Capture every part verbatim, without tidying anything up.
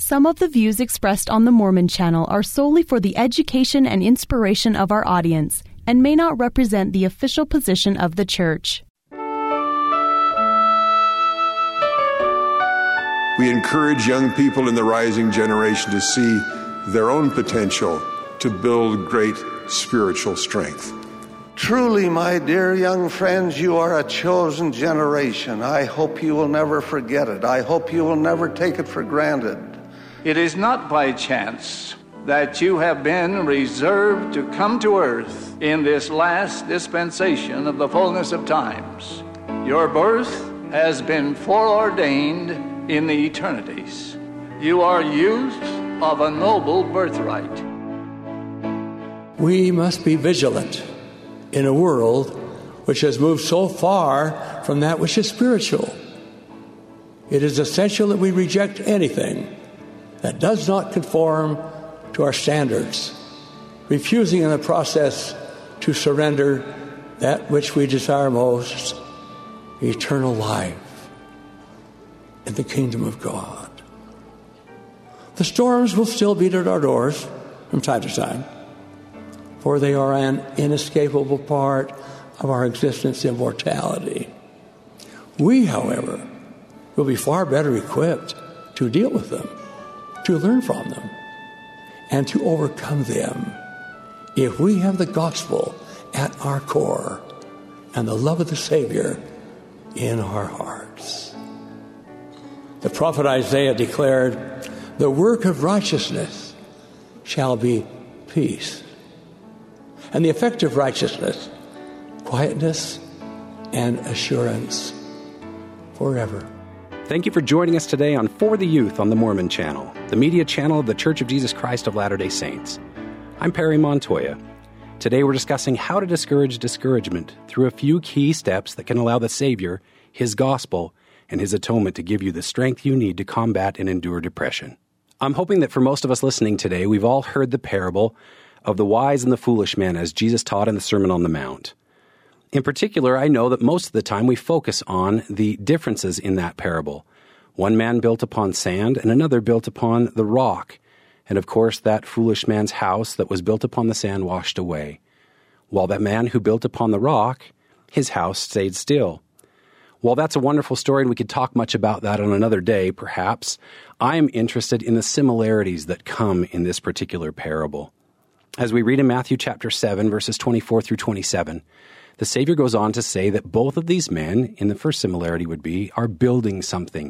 Some of the views expressed on the Mormon Channel are solely for the education and inspiration of our audience and may not represent the official position of the Church. We encourage young people in the rising generation to see their own potential to build great spiritual strength. Truly, my dear young friends, you are a chosen generation. I hope you will never forget it. I hope you will never take it for granted. It is not by chance that you have been reserved to come to earth in this last dispensation of the fullness of times. Your birth has been foreordained in the eternities. You are youth of a noble birthright. We must be vigilant in a world which has moved so far from that which is spiritual. It is essential that we reject anything that does not conform to our standards, refusing in the process to surrender that which we desire most, eternal life in the kingdom of God. The storms will still beat at our doors from time to time, for they are an inescapable part of our existence in mortality. We, however, will be far better equipped to deal with them, to learn from them, and to overcome them if we have the gospel at our core and the love of the Savior in our hearts. The prophet Isaiah declared, "The work of righteousness shall be peace, and the effect of righteousness, quietness and assurance forever." Thank you for joining us today on For the Youth on the Mormon Channel, the media channel of The Church of Jesus Christ of Latter-day Saints. I'm Perry Montoya. Today we're discussing how to discourage discouragement through a few key steps that can allow the Savior, His gospel, and His atonement to give you the strength you need to combat and endure depression. I'm hoping that for most of us listening today, we've all heard the parable of the wise and the foolish man as Jesus taught in the Sermon on the Mount. In particular, I know that most of the time we focus on the differences in that parable. One man built upon sand and another built upon the rock. And of course, that foolish man's house that was built upon the sand washed away, while that man who built upon the rock, his house stayed still. While that's a wonderful story, and we could talk much about that on another day, perhaps, I am interested in the similarities that come in this particular parable. As we read in Matthew chapter seven, verses twenty-four through twenty-seven, the Savior goes on to say that both of these men, in the first similarity would be, are building something.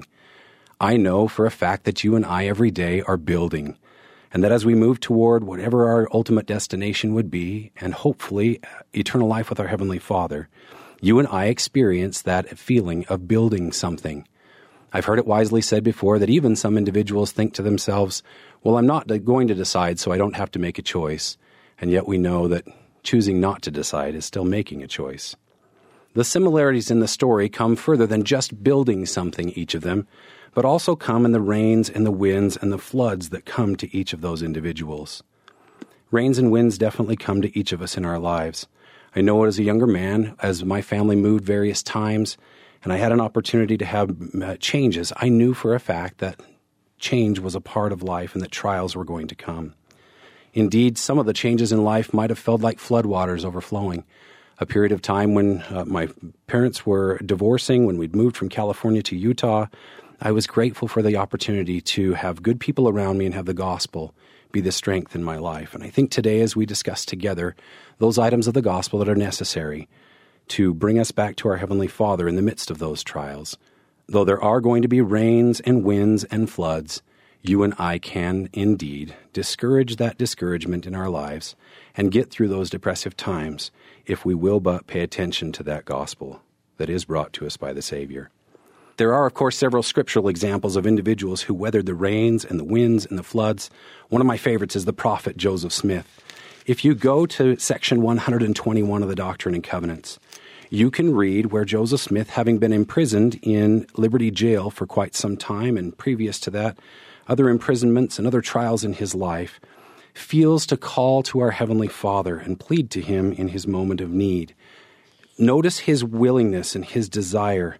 I know for a fact that you and I every day are building, and that as we move toward whatever our ultimate destination would be, and hopefully eternal life with our Heavenly Father, you and I experience that feeling of building something. I've heard it wisely said before that even some individuals think to themselves, well, I'm not going to decide, so I don't have to make a choice. And yet we know that choosing not to decide is still making a choice. The similarities in the story come further than just building something, each of them, but also come in the rains and the winds and the floods that come to each of those individuals. Rains and winds definitely come to each of us in our lives. I know as a younger man, as my family moved various times, and I had an opportunity to have uh, changes, I knew for a fact that change was a part of life and that trials were going to come. Indeed, some of the changes in life might have felt like floodwaters overflowing. A period of time when uh, my parents were divorcing, when we'd moved from California to Utah, I was grateful for the opportunity to have good people around me and have the gospel be the strength in my life. And I think today, as we discuss together those items of the gospel that are necessary to bring us back to our Heavenly Father in the midst of those trials, though there are going to be rains and winds and floods, you and I can indeed discourage that discouragement in our lives and get through those depressive times if we will but pay attention to that gospel that is brought to us by the Savior. There are, of course, several scriptural examples of individuals who weathered the rains and the winds and the floods. One of my favorites is the prophet Joseph Smith. If you go to section one hundred twenty-one of the Doctrine and Covenants, you can read where Joseph Smith, having been imprisoned in Liberty Jail for quite some time, and previous to that, other imprisonments and other trials in his life, feels to call to our Heavenly Father and plead to Him in his moment of need. Notice his willingness and his desire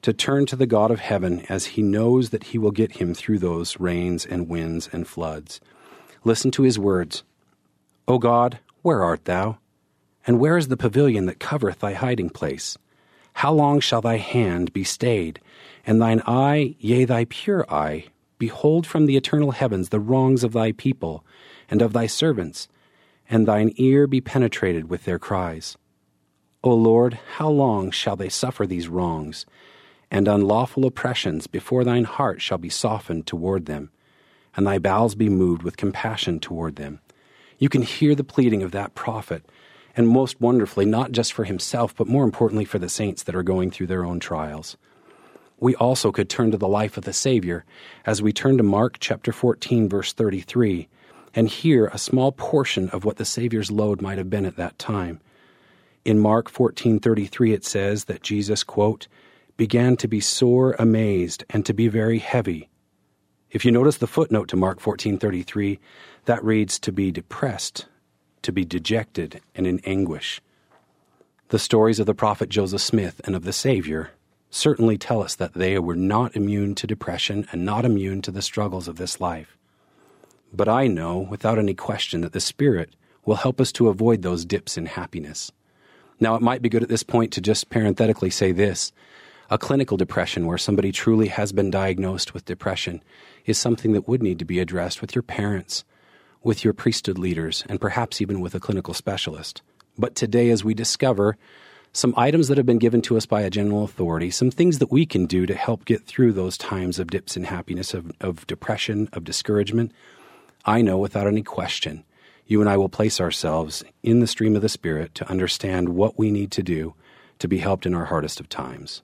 to turn to the God of heaven, as he knows that he will get him through those rains and winds and floods. Listen to his words. O God, where art thou? And where is the pavilion that covereth thy hiding place? How long shall thy hand be stayed, and thine eye, yea, thy pure eye, behold from the eternal heavens the wrongs of thy people and of thy servants, and thine ear be penetrated with their cries? O Lord, how long shall they suffer these wrongs and unlawful oppressions before thine heart shall be softened toward them, and thy bowels be moved with compassion toward them? You can hear the pleading of that prophet, and most wonderfully, not just for himself, but more importantly for the saints that are going through their own trials. We also could turn to the life of the Savior as we turn to Mark chapter fourteen, verse thirty-three, and hear a small portion of what the Savior's load might have been at that time. In Mark fourteen thirty-three, it says that Jesus, quote, began to be sore amazed and to be very heavy. If you notice the footnote to Mark fourteen thirty-three, that reads to be depressed, to be dejected, and in anguish. The stories of the prophet Joseph Smith and of the Savior certainly tell us that they were not immune to depression and not immune to the struggles of this life. But I know, without any question, that the Spirit will help us to avoid those dips in happiness. Now, it might be good at this point to just parenthetically say this. A clinical depression, where somebody truly has been diagnosed with depression, is something that would need to be addressed with your parents, with your priesthood leaders, and perhaps even with a clinical specialist. But today, as we discover some items that have been given to us by a general authority, some things that we can do to help get through those times of dips in happiness, of, of depression, of discouragement, I know without any question, you and I will place ourselves in the stream of the Spirit to understand what we need to do to be helped in our hardest of times.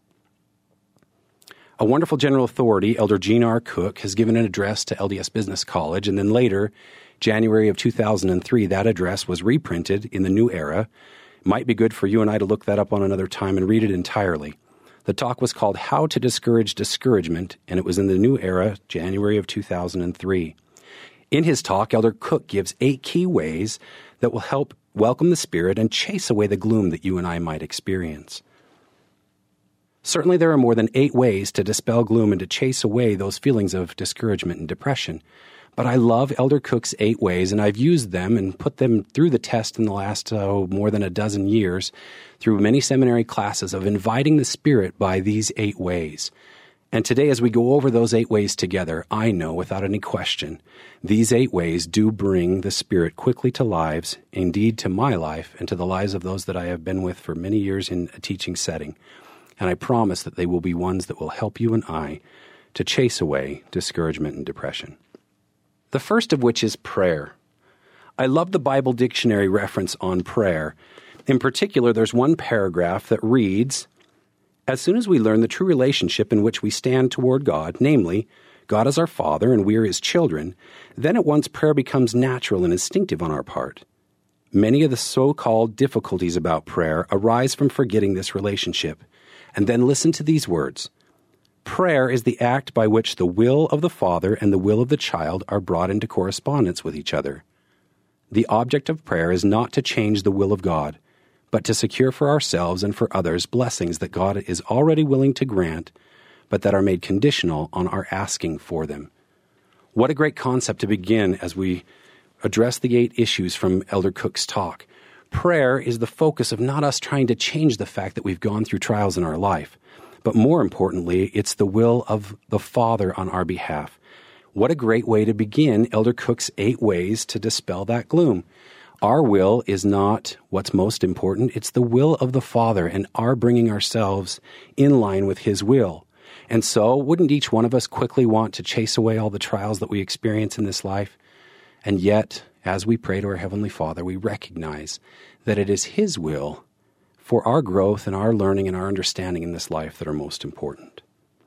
A wonderful general authority, Elder Gene R. Cook, has given an address to L D S Business College, and then later, January of two thousand three, that address was reprinted in the New Era. It might be good for you and I to look that up on another time and read it entirely. The talk was called How to Discourage Discouragement, and it was in the New Era, January of two thousand three. In his talk, Elder Cook gives eight key ways that will help welcome the Spirit and chase away the gloom that you and I might experience. Certainly there are more than eight ways to dispel gloom and to chase away those feelings of discouragement and depression. But I love Elder Cook's eight ways, and I've used them and put them through the test in the last oh, more than a dozen years through many seminary classes of inviting the Spirit by these eight ways. And today, as we go over those eight ways together, I know without any question, these eight ways do bring the Spirit quickly to lives, indeed to my life and to the lives of those that I have been with for many years in a teaching setting. And I promise that they will be ones that will help you and I to chase away discouragement and depression. The first of which is prayer. I love the Bible dictionary reference on prayer. In particular, there's one paragraph that reads, as soon as we learn the true relationship in which we stand toward God, namely, God is our Father and we are His children, then at once prayer becomes natural and instinctive on our part. Many of the so-called difficulties about prayer arise from forgetting this relationship. And then listen to these words. Prayer is the act by which the will of the Father and the will of the child are brought into correspondence with each other. The object of prayer is not to change the will of God, but to secure for ourselves and for others blessings that God is already willing to grant, but that are made conditional on our asking for them. What a great concept to begin as we address the eight issues from Elder Cook's talk. Prayer is the focus of not us trying to change the fact that we've gone through trials in our life, but more importantly, it's the will of the Father on our behalf. What a great way to begin Elder Cook's eight ways to dispel that gloom. Our will is not what's most important. It's the will of the Father and our bringing ourselves in line with His will. And so, wouldn't each one of us quickly want to chase away all the trials that we experience in this life? And yet, as we pray to our Heavenly Father, we recognize that it is His will for our growth and our learning and our understanding in this life that are most important.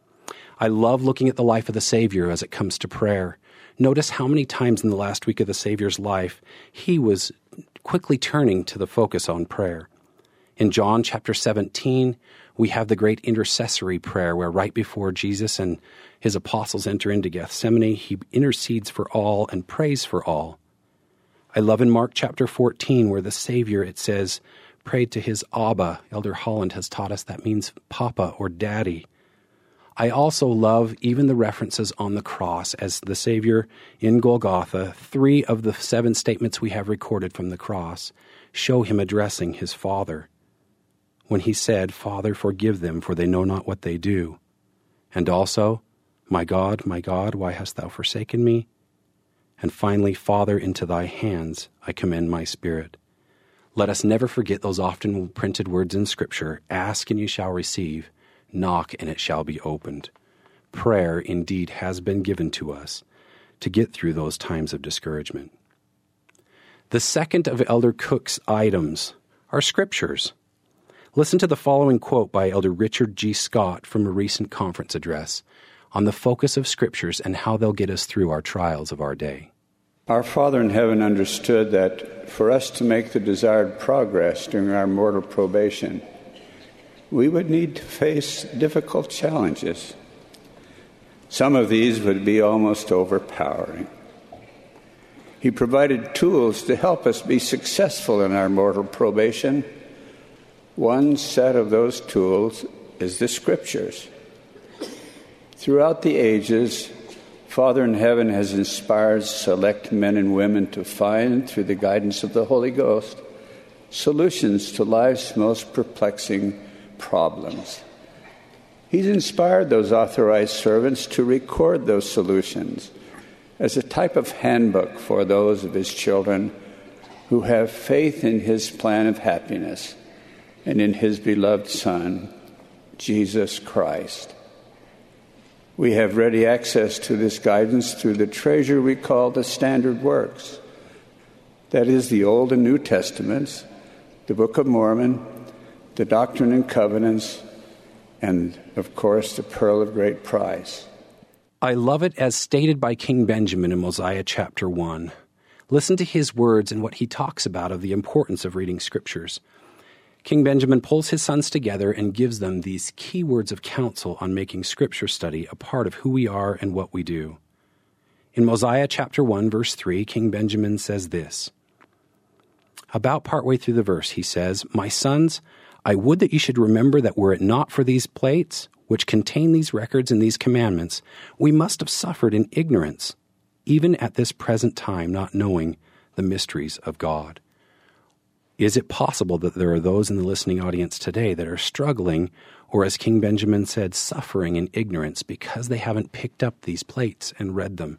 I love looking at the life of the Savior as it comes to prayer. Notice how many times in the last week of the Savior's life, He was quickly turning to the focus on prayer. In John chapter seventeen, we have the great intercessory prayer where right before Jesus and His apostles enter into Gethsemane, He intercedes for all and prays for all. I love in Mark chapter fourteen where the Savior, it says, prayed to His Abba. Elder Holland has taught us that means Papa or Daddy. I also love even the references on the cross as the Savior in Golgotha. Three of the seven statements we have recorded from the cross show him addressing his Father when he said, "Father, forgive them, for they know not what they do." And also, "My God, my God, why hast thou forsaken me?" And finally, "Father, into thy hands I commend my spirit." Let us never forget those often printed words in Scripture: ask and you shall receive, knock and it shall be opened. Prayer indeed has been given to us to get through those times of discouragement. The second of Elder Cook's items are Scriptures. Listen to the following quote by Elder Richard G. Scott from a recent conference address on the focus of Scriptures and how they'll get us through our trials of our day. Our Father in heaven understood that for us to make the desired progress during our mortal probation, we would need to face difficult challenges. Some of these would be almost overpowering. He provided tools to help us be successful in our mortal probation. One set of those tools is the Scriptures. Throughout the ages, Father in heaven has inspired select men and women to find, through the guidance of the Holy Ghost, solutions to life's most perplexing problems. He's inspired those authorized servants to record those solutions as a type of handbook for those of his children who have faith in his plan of happiness and in his beloved Son, Jesus Christ. We have ready access to this guidance through the treasure we call the Standard Works. That is the Old and New Testaments, the Book of Mormon, the Doctrine and Covenants, and, of course, the Pearl of Great Price. I love it as stated by King Benjamin in Mosiah chapter one. Listen to his words and what he talks about of the importance of reading Scriptures. King Benjamin pulls his sons together and gives them these key words of counsel on making Scripture study a part of who we are and what we do. In Mosiah chapter one, verse three, King Benjamin says this. About partway through the verse, he says, "My sons, I would that you should remember that were it not for these plates, which contain these records and these commandments, we must have suffered in ignorance, even at this present time, not knowing the mysteries of God." Is it possible that there are those in the listening audience today that are struggling, or as King Benjamin said, suffering in ignorance because they haven't picked up these plates and read them?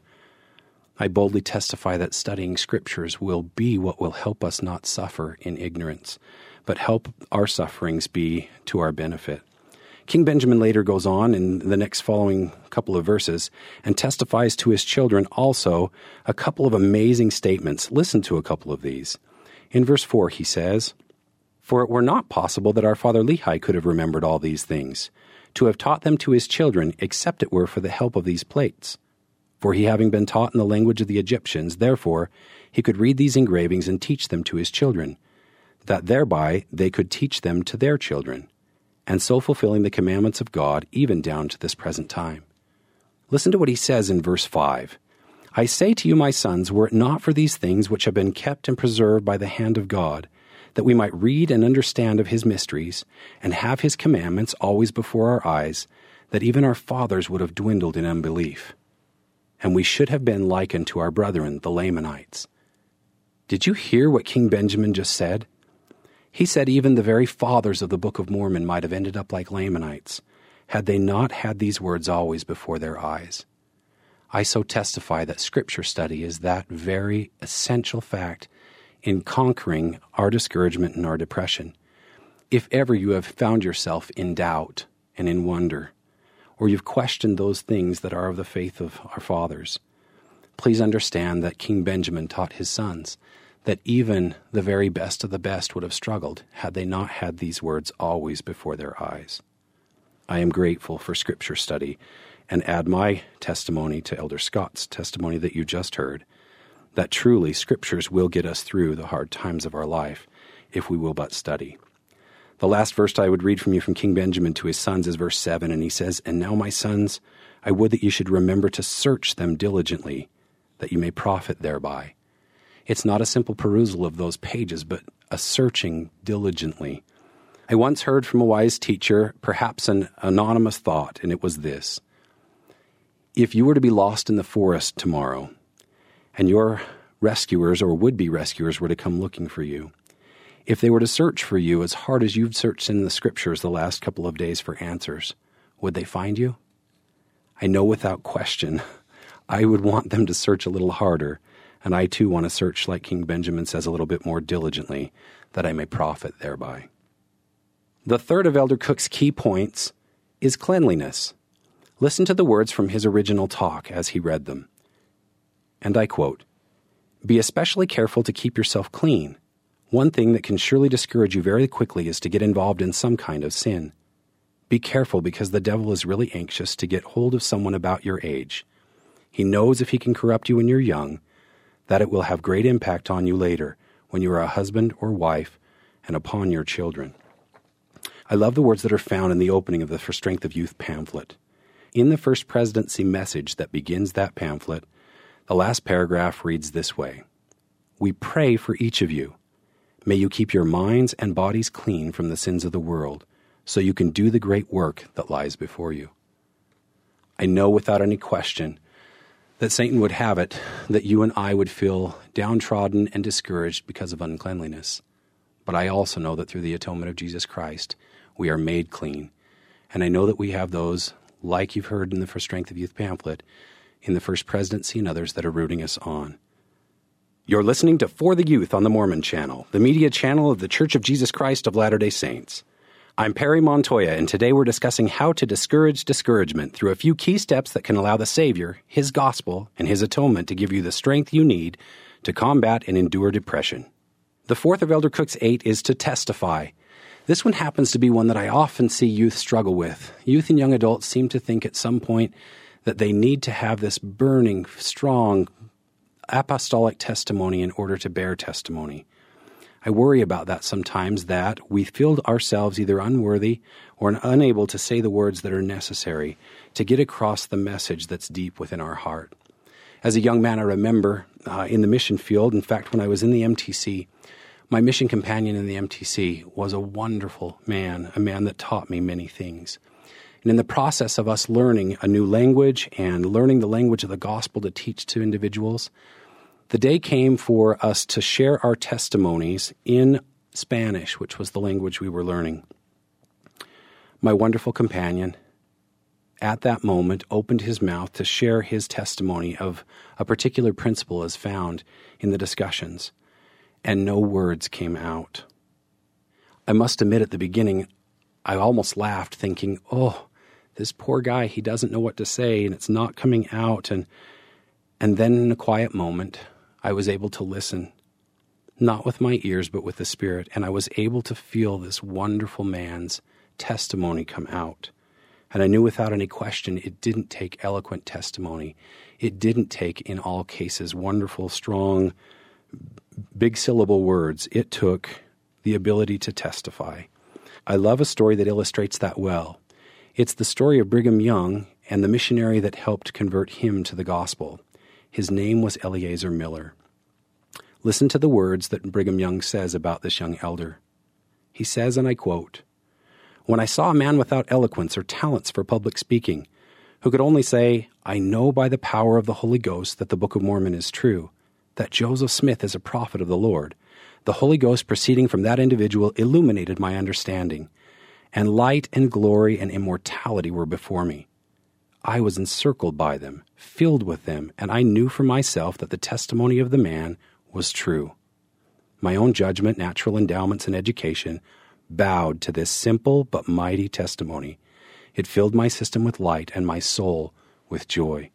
I boldly testify that studying Scriptures will be what will help us not suffer in ignorance, but help our sufferings be to our benefit. King Benjamin later goes on in the next following couple of verses and testifies to his children also a couple of amazing statements. Listen to a couple of these. In verse four, he says, "For it were not possible that our father Lehi could have remembered all these things, to have taught them to his children, except it were for the help of these plates. For he having been taught in the language of the Egyptians, therefore he could read these engravings and teach them to his children, that thereby they could teach them to their children, and so fulfilling the commandments of God even down to this present time." Listen to what he says in verse five. "I say to you, my sons, were it not for these things which have been kept and preserved by the hand of God, that we might read and understand of his mysteries, and have his commandments always before our eyes, that even our fathers would have dwindled in unbelief. And we should have been likened to our brethren, the Lamanites." Did you hear what King Benjamin just said? He said even the very fathers of the Book of Mormon might have ended up like Lamanites, had they not had these words always before their eyes. I so testify that Scripture study is that very essential fact in conquering our discouragement and our depression. If ever you have found yourself in doubt and in wonder, or you've questioned those things that are of the faith of our fathers, please understand that King Benjamin taught his sons that even the very best of the best would have struggled had they not had these words always before their eyes. I am grateful for Scripture study and add my testimony to Elder Scott's testimony that you just heard, that truly Scriptures will get us through the hard times of our life if we will but study. The last verse I would read from you from King Benjamin to his sons is verse seven, and he says, "And now, my sons, I would that you should remember to search them diligently, that you may profit thereby." It's not a simple perusal of those pages, but a searching diligently. I once heard from a wise teacher, perhaps an anonymous thought, and it was this. If you were to be lost in the forest tomorrow, and your rescuers or would-be rescuers were to come looking for you, if they were to search for you as hard as you've searched in the scriptures the last couple of days for answers, would they find you? I know without question, I would want them to search a little harder, and I too want to search, like King Benjamin says, a little bit more diligently, that I may profit thereby. The third of Elder Cook's key points is cleanliness. Listen to the words from his original talk as he read them. And I quote, "Be especially careful to keep yourself clean. One thing that can surely discourage you very quickly is to get involved in some kind of sin. Be careful because the devil is really anxious to get hold of someone about your age. He knows if he can corrupt you when you're young, that it will have great impact on you later when you are a husband or wife and upon your children." I love the words that are found in the opening of the For Strength of Youth pamphlet. In the First Presidency message that begins that pamphlet, the last paragraph reads this way, "We pray for each of you. May you keep your minds and bodies clean from the sins of the world, so you can do the great work that lies before you." I know without any question that Satan would have it that you and I would feel downtrodden and discouraged because of uncleanliness. But I also know that through the atonement of Jesus Christ, we are made clean. And I know that we have those, like you've heard in the For Strength of Youth pamphlet, in the First Presidency and others that are rooting us on. You're listening to For the Youth on the Mormon Channel, the media channel of the Church of Jesus Christ of Latter-day Saints. I'm Perry Montoya, and today we're discussing how to discourage discouragement through a few key steps that can allow the Savior, His gospel, and His atonement to give you the strength you need to combat and endure depression. The fourth of Elder Cook's eight is to testify. This one happens to be one that I often see youth struggle with. Youth and young adults seem to think at some point that they need to have this burning, strong, apostolic testimony in order to bear testimony. I worry about that sometimes, that we feel ourselves either unworthy or unable to say the words that are necessary to get across the message that's deep within our heart. As a young man, I remember uh, in the mission field, in fact, when I was in the M T C, my mission companion in the M T C was a wonderful man, a man that taught me many things. And in the process of us learning a new language and learning the language of the gospel to teach to individuals, the day came for us to share our testimonies in Spanish, which was the language we were learning. My wonderful companion, at that moment, opened his mouth to share his testimony of a particular principle as found in the discussions, and no words came out. I must admit at the beginning, I almost laughed, thinking, oh, this poor guy, he doesn't know what to say, and it's not coming out. And and then in a quiet moment, I was able to listen, not with my ears, but with the Spirit, and I was able to feel this wonderful man's testimony come out. And I knew without any question it didn't take eloquent testimony. It didn't take, in all cases, wonderful, strong, big syllable words. It took the ability to testify. I love a story that illustrates that well. It's the story of Brigham Young and the missionary that helped convert him to the gospel. His name was Eleazar Miller. Listen to the words that Brigham Young says about this young elder. He says, and I quote, "When I saw a man without eloquence or talents for public speaking, who could only say, 'I know by the power of the Holy Ghost that the Book of Mormon is true, that Joseph Smith is a prophet of the Lord,' the Holy Ghost proceeding from that individual illuminated my understanding, and light and glory and immortality were before me. I was encircled by them, filled with them, and I knew for myself that the testimony of the man was true. My own judgment, natural endowments, and education bowed to this simple but mighty testimony. It filled my system with light and my soul with joy.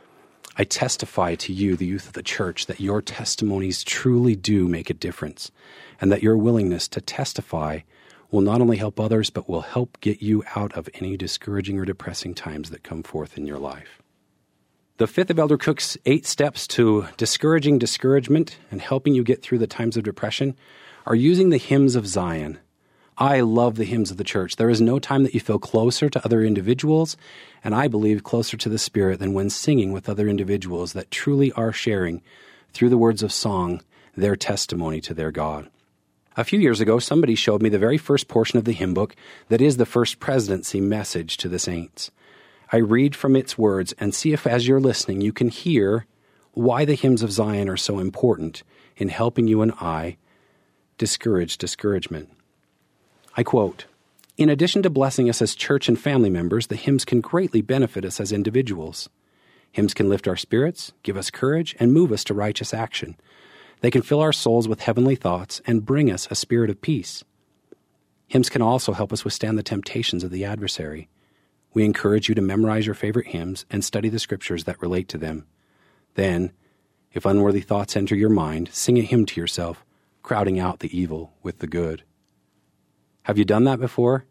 I testify to you, the youth of the church, that your testimonies truly do make a difference, and that your willingness to testify will not only help others, but will help get you out of any discouraging or depressing times that come forth in your life." The fifth of Elder Cook's eight steps to discouraging discouragement and helping you get through the times of depression are using the hymns of Zion. I love the hymns of the church. There is no time that you feel closer to other individuals, and I believe closer to the Spirit than when singing with other individuals that truly are sharing, through the words of song, their testimony to their God. A few years ago, somebody showed me the very first portion of the hymn book that is the First Presidency Message to the Saints. I read from its words and see if, as you're listening, you can hear why the hymns of Zion are so important in helping you and I discourage discouragement. I quote, "In addition to blessing us as church and family members, the hymns can greatly benefit us as individuals. Hymns can lift our spirits, give us courage, and move us to righteous action. They can fill our souls with heavenly thoughts and bring us a spirit of peace. Hymns can also help us withstand the temptations of the adversary. We encourage you to memorize your favorite hymns and study the scriptures that relate to them. Then, if unworthy thoughts enter your mind, sing a hymn to yourself, crowding out the evil with the good." Have you done that before?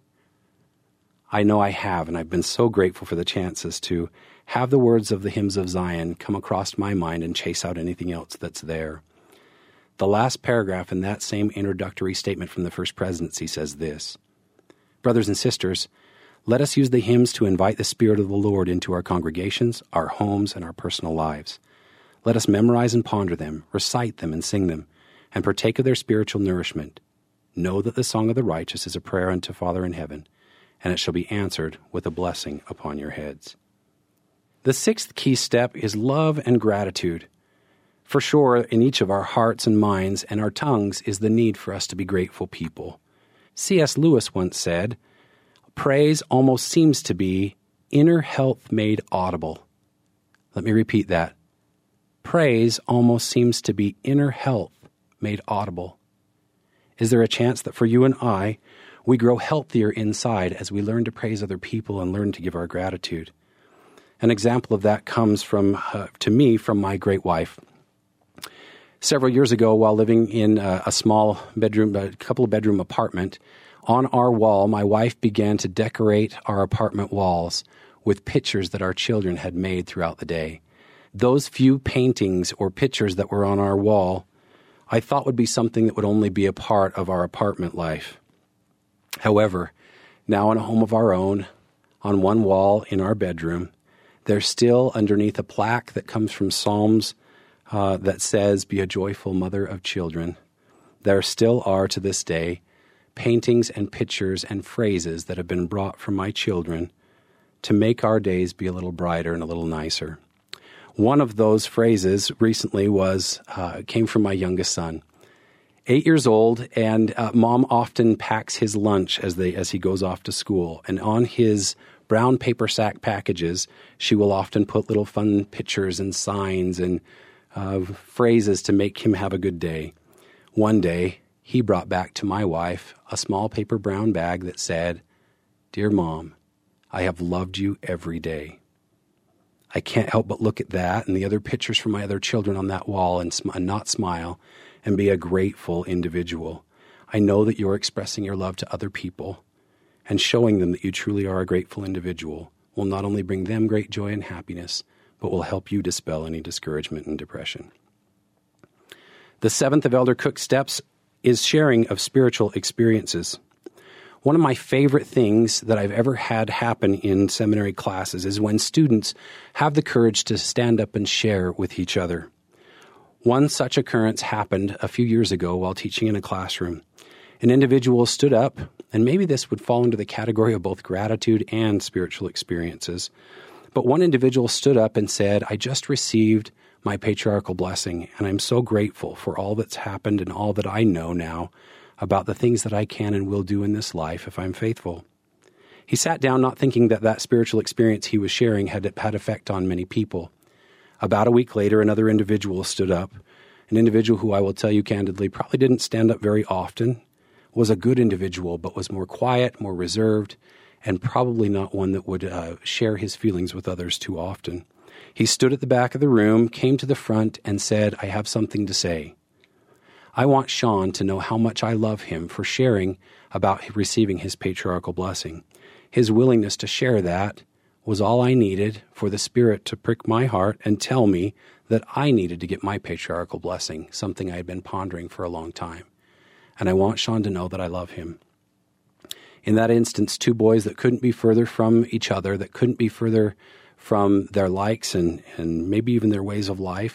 I know I have, and I've been so grateful for the chances to have the words of the hymns of Zion come across my mind and chase out anything else that's there. The last paragraph in that same introductory statement from the First Presidency says this: "Brothers and sisters, let us use the hymns to invite the Spirit of the Lord into our congregations, our homes, and our personal lives. Let us memorize and ponder them, recite them and sing them, and partake of their spiritual nourishment. Know that the song of the righteous is a prayer unto Father in heaven, and it shall be answered with a blessing upon your heads." The sixth key step is love and gratitude. For sure, in each of our hearts and minds and our tongues is the need for us to be grateful people. C S Lewis once said, "Praise almost seems to be inner health made audible." Let me repeat that. Praise almost seems to be inner health made audible. Is there a chance that for you and I, we grow healthier inside as we learn to praise other people and learn to give our gratitude? An example of that comes from, uh, to me, from my great wife. Several years ago, while living in a, a small bedroom, a couple of bedroom apartment, on our wall, my wife began to decorate our apartment walls with pictures that our children had made throughout the day. Those few paintings or pictures that were on our wall, I thought would be something that would only be a part of our apartment life. However, now in a home of our own, on one wall in our bedroom, there's still underneath a plaque that comes from Psalms uh, that says, "Be a joyful mother of children." There still are, to this day, paintings and pictures and phrases that have been brought from my children to make our days be a little brighter and a little nicer. One of those phrases recently was uh, came from my youngest son, eight years old, and uh, Mom often packs his lunch as they as he goes off to school. And on his brown paper sack packages, she will often put little fun pictures and signs and uh, phrases to make him have a good day. One day, he brought back to my wife a small paper brown bag that said, "Dear Mom, I have loved you every day." I can't help but look at that and the other pictures from my other children on that wall and, sm- and not smile and be a grateful individual. I know that you're expressing your love to other people, and showing them that you truly are a grateful individual will not only bring them great joy and happiness, but will help you dispel any discouragement and depression. The seventh of Elder Cook's steps is sharing of spiritual experiences. One of my favorite things that I've ever had happen in seminary classes is when students have the courage to stand up and share with each other. One such occurrence happened a few years ago while teaching in a classroom. An individual stood up, and maybe this would fall into the category of both gratitude and spiritual experiences, but one individual stood up and said, "I just received my patriarchal blessing, and I'm so grateful for all that's happened and all that I know now about the things that I can and will do in this life if I'm faithful." He sat down not thinking that that spiritual experience he was sharing had had effect on many people. About a week later, another individual stood up, an individual who I will tell you candidly probably didn't stand up very often, was a good individual, but was more quiet, more reserved, and probably not one that would uh, share his feelings with others too often. He stood at the back of the room, came to the front, and said, "I have something to say. I want Sean to know how much I love him for sharing about receiving his patriarchal blessing. His willingness to share that was all I needed for the Spirit to prick my heart and tell me that I needed to get my patriarchal blessing, something I had been pondering for a long time. And I want Sean to know that I love him." In that instance, two boys that couldn't be further from each other, that couldn't be further from their likes and, and maybe even their ways of life,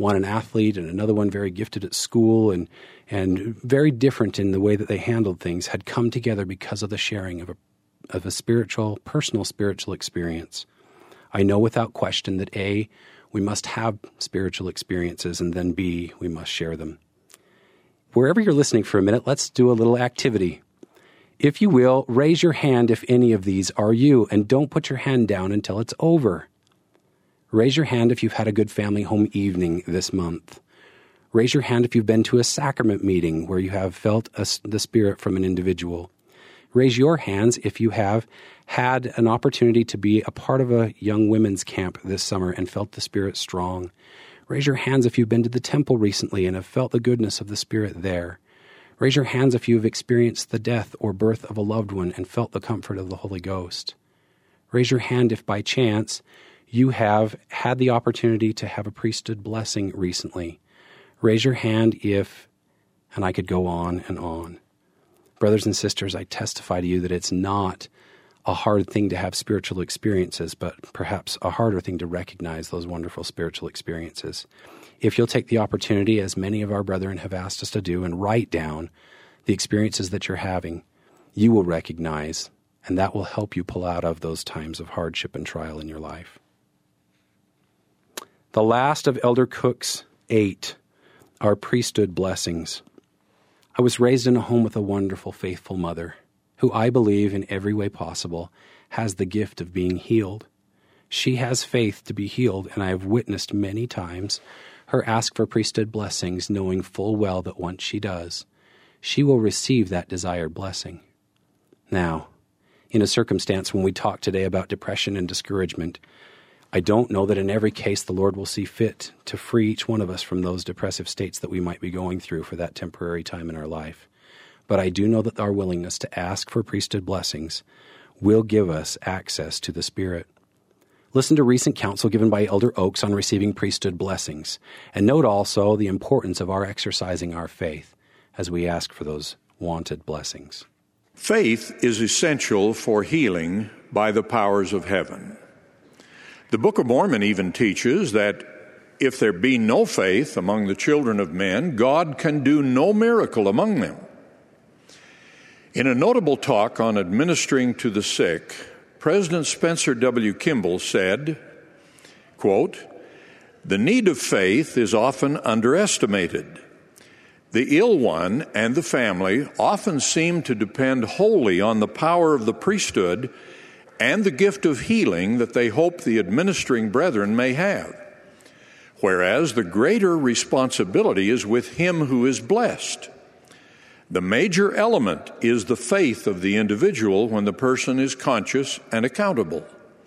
one an athlete and another one very gifted at school and and very different in the way that they handled things, had come together because of the sharing of a of a spiritual, personal spiritual experience. I know without question that A, we must have spiritual experiences, and then B, we must share them. Wherever you're listening for a minute, let's do a little activity. If you will, raise your hand if any of these are you, and don't put your hand down until it's over. Raise your hand if you've had a good family home evening this month. Raise your hand if you've been to a sacrament meeting where you have felt a, the Spirit from an individual. Raise your hands if you have had an opportunity to be a part of a young women's camp this summer and felt the Spirit strong. Raise your hands if you've been to the temple recently and have felt the goodness of the Spirit there. Raise your hands if you've experienced the death or birth of a loved one and felt the comfort of the Holy Ghost. Raise your hand if by chance you have had the opportunity to have a priesthood blessing recently. Raise your hand if, and I could go on and on. Brothers and sisters, I testify to you that it's not a hard thing to have spiritual experiences, but perhaps a harder thing to recognize those wonderful spiritual experiences. If you'll take the opportunity, as many of our brethren have asked us to do, and write down the experiences that you're having, you will recognize, and that will help you pull out of those times of hardship and trial in your life. The last of Elder Cook's eight are priesthood blessings. I was raised in a home with a wonderful, faithful mother, who I believe in every way possible has the gift of being healed. She has faith to be healed, and I have witnessed many times her ask for priesthood blessings, knowing full well that once she does, she will receive that desired blessing. Now, in a circumstance when we talk today about depression and discouragement, I don't know that in every case the Lord will see fit to free each one of us from those depressive states that we might be going through for that temporary time in our life. But I do know that our willingness to ask for priesthood blessings will give us access to the Spirit. Listen to recent counsel given by Elder Oaks on receiving priesthood blessings, and note also the importance of our exercising our faith as we ask for those wanted blessings. Faith is essential for healing by the powers of heaven. The Book of Mormon even teaches that if there be no faith among the children of men, God can do no miracle among them. In a notable talk on administering to the sick, President Spencer W. Kimball said, quote, "The need of faith is often underestimated. The ill one and the family often seem to depend wholly on the power of the priesthood and the gift of healing that they hope the administering brethren may have, whereas the greater responsibility is with him who is blessed. The major element is the faith of the individual when the person is conscious and accountable.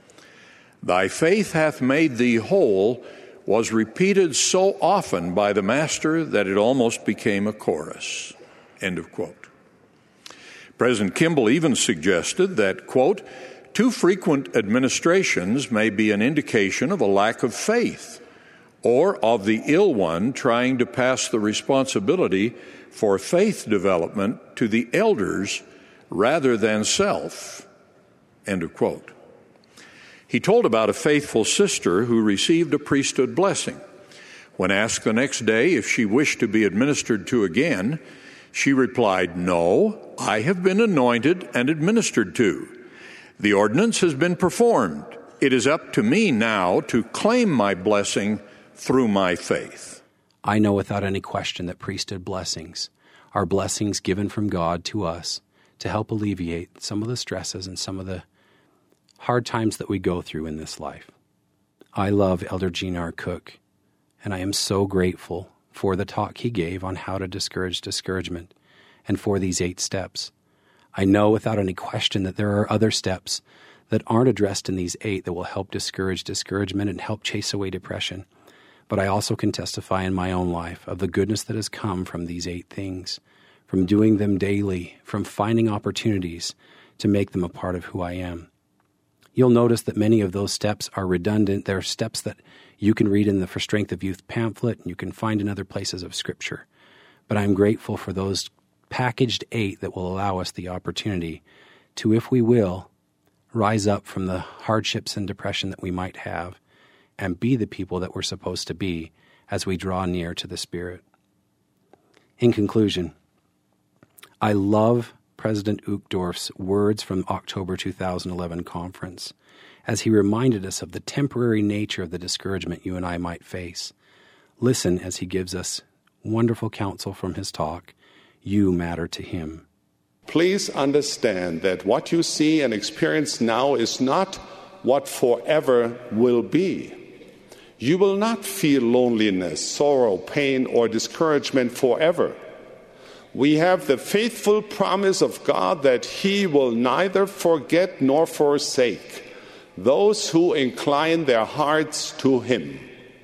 Thy faith hath made thee whole was repeated so often by the Master that it almost became a chorus." End of quote. President Kimball even suggested that, quote, "Too frequent administrations may be an indication of a lack of faith or of the ill one trying to pass the responsibility for faith development to the elders rather than self." End of quote. He told about a faithful sister who received a priesthood blessing. When asked the next day if she wished to be administered to again, she replied, "No, I have been anointed and administered to. The ordinance has been performed. It is up to me now to claim my blessing through my faith." I know without any question that priesthood blessings are blessings given from God to us to help alleviate some of the stresses and some of the hard times that we go through in this life. I love Elder Gene R. Cook, and I am so grateful for the talk he gave on how to discourage discouragement and for these eight steps. I know without any question that there are other steps that aren't addressed in these eight that will help discourage discouragement and help chase away depression. But I also can testify in my own life of the goodness that has come from these eight things, from doing them daily, from finding opportunities to make them a part of who I am. You'll notice that many of those steps are redundant. They're steps that you can read in the For Strength of Youth pamphlet and you can find in other places of Scripture. But I'm grateful for those packaged eight that will allow us the opportunity to, if we will, rise up from the hardships and depression that we might have and be the people that we're supposed to be as we draw near to the Spirit. In conclusion, I love President Uchtdorf's words from October two thousand eleven conference, as he reminded us of the temporary nature of the discouragement you and I might face. Listen as he gives us wonderful counsel from his talk, You Matter to Him. Please understand that what you see and experience now is not what forever will be. You will not feel loneliness, sorrow, pain, or discouragement forever. We have the faithful promise of God that He will neither forget nor forsake those who incline their hearts to Him.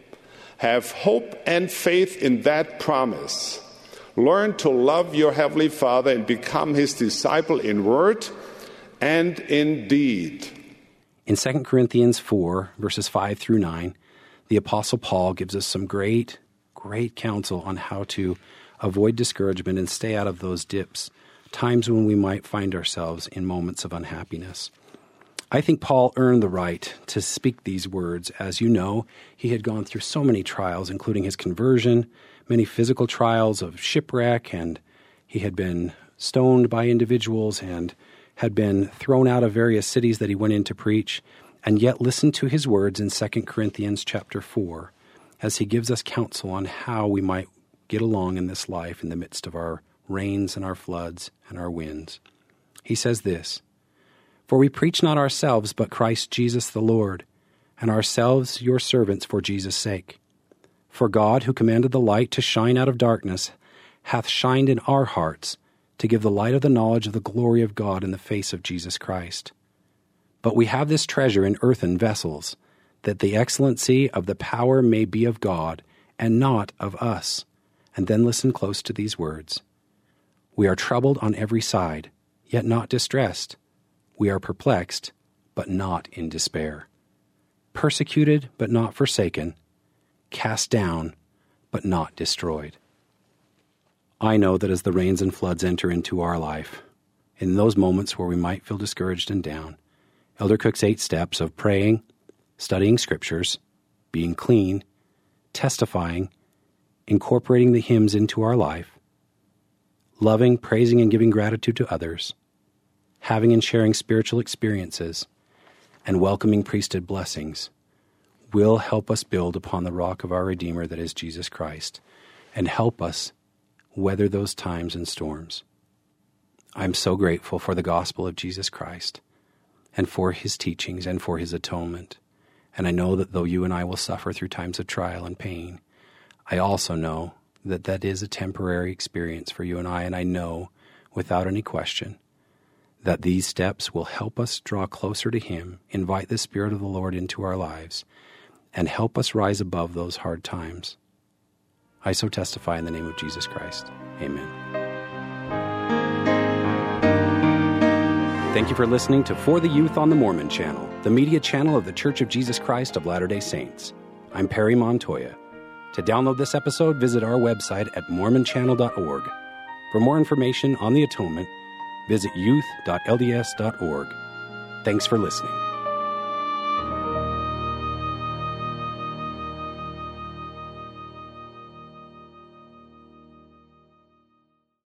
Have hope and faith in that promise. Learn to love your Heavenly Father and become His disciple in word and in deed. In Second Corinthians four, verses five through nine, the Apostle Paul gives us some great, great counsel on how to avoid discouragement and stay out of those dips, times when we might find ourselves in moments of unhappiness. I think Paul earned the right to speak these words. As you know, he had gone through so many trials, including his conversion, many physical trials of shipwreck, and he had been stoned by individuals and had been thrown out of various cities that he went in to preach. And yet listen to his words in Second Corinthians chapter four, as he gives us counsel on how we might get along in this life in the midst of our rains and our floods and our winds. He says this, For we preach not ourselves, but Christ Jesus the Lord, and ourselves your servants for Jesus' sake. For God, who commanded the light to shine out of darkness, hath shined in our hearts to give the light of the knowledge of the glory of God in the face of Jesus Christ. But we have this treasure in earthen vessels, that the excellency of the power may be of God, and not of us. And then listen close to these words. We are troubled on every side, yet not distressed. We are perplexed, but not in despair. Persecuted, but not forsaken. Cast down, but not destroyed. I know that as the rains and floods enter into our life, in those moments where we might feel discouraged and down, Elder Cook's eight steps of praying, studying scriptures, being clean, testifying, incorporating the hymns into our life, loving, praising, and giving gratitude to others, having and sharing spiritual experiences, and welcoming priesthood blessings will help us build upon the rock of our Redeemer that is Jesus Christ, and help us weather those times and storms. I'm so grateful for the gospel of Jesus Christ, and for His teachings, and for His atonement. And I know that though you and I will suffer through times of trial and pain, I also know that that is a temporary experience for you and I, and I know, without any question, that these steps will help us draw closer to Him, invite the Spirit of the Lord into our lives, and help us rise above those hard times. I so testify in the name of Jesus Christ. Amen. Thank you for listening to For the Youth on the Mormon Channel, the media channel of the Church of Jesus Christ of Latter-day Saints. I'm Perry Montoya. To download this episode, visit our website at mormon channel dot org. For more information on the atonement, visit youth dot l d s dot org. Thanks for listening.